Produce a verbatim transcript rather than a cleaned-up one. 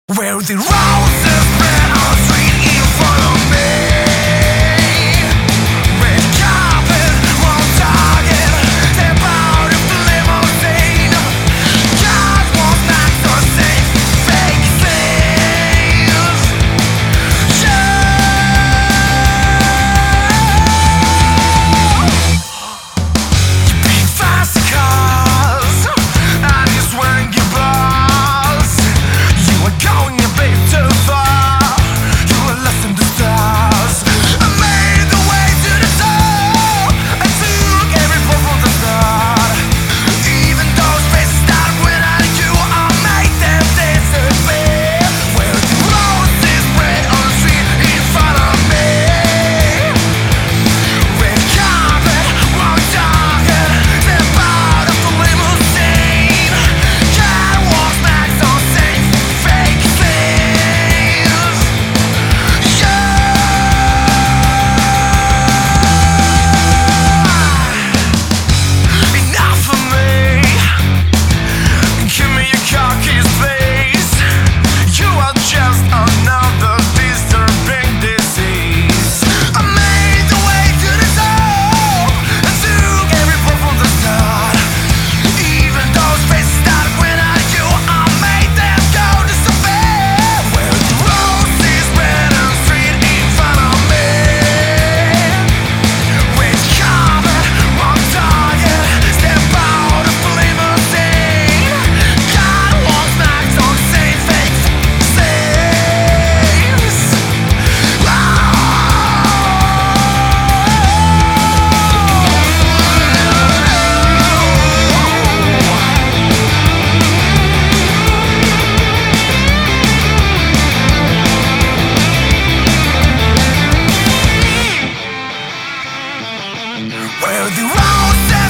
Where the roses spread on the street in front of me. Red carpet, wrong target. Step out of the limousine. God was not so safe. Fake things. You big fast cars, and you're swearing your boss. You are going a bit too far. You are lost in the stars. I made the way to the top. I took every fall from the start. Even those faces that went at you, I made them disappear. Where the roses spread on the street in front of me. Red carpet, wrong target. Step out of the limousine. Catwalks, mags on safe, fake things. Yeah. Enough of me. Give me your car keys, please. You are just another disturbing disease. I made the way to the top. I took every fall from the start. Even those faces that went at you, I made them go disappear. Where the roses red on the street in front of me. Red carpet, wrong target. Step out of the limousine. Catwalks, mags on safe, fake things. Where the roses